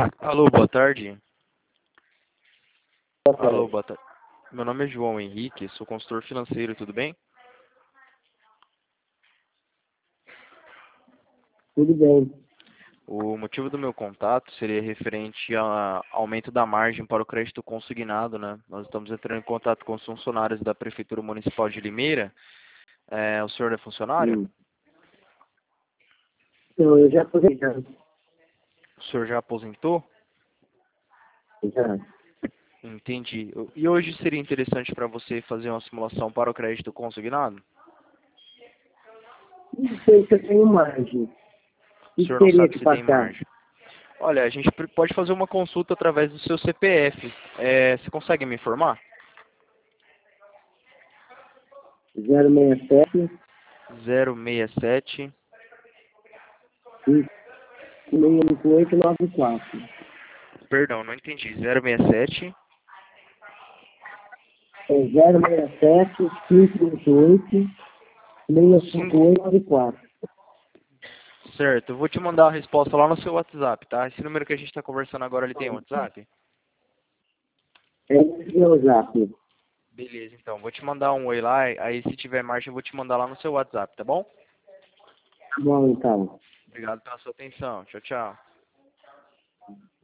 Alô, boa tarde. Boa Alô, tarde. boa tarde. Meu nome é João Henrique, sou consultor financeiro, tudo bem? Tudo bem. O motivo do meu contato seria referente ao aumento da margem para o crédito consignado, né? Nós estamos entrando em contato com os funcionários da Prefeitura Municipal de Limeira. O senhor é funcionário? Hum. Então, eu já aposentei. O senhor já aposentou? Já. Entendi. E hoje seria interessante para você fazer uma simulação para o crédito consignado? Não sei se eu tenho margem. O O que senhor não teria sabe que se tem passar? margem. Olha, a gente pode fazer uma consulta através do seu CPF. Você consegue me informar? 067 067, 565894. perdão, não entendi. 067, É 067 528 5, 65894. certo. Eu vou te mandar a resposta lá no seu WhatsApp, tá? Esse número que a gente está conversando agora, ele tem WhatsApp? É esse meu zap. Beleza, então. Vou te mandar um oi lá, aí se tiver margem eu vou te mandar lá no seu WhatsApp, tá bom? Tá bom, então. Obrigado pela sua atenção. Tchau, tchau.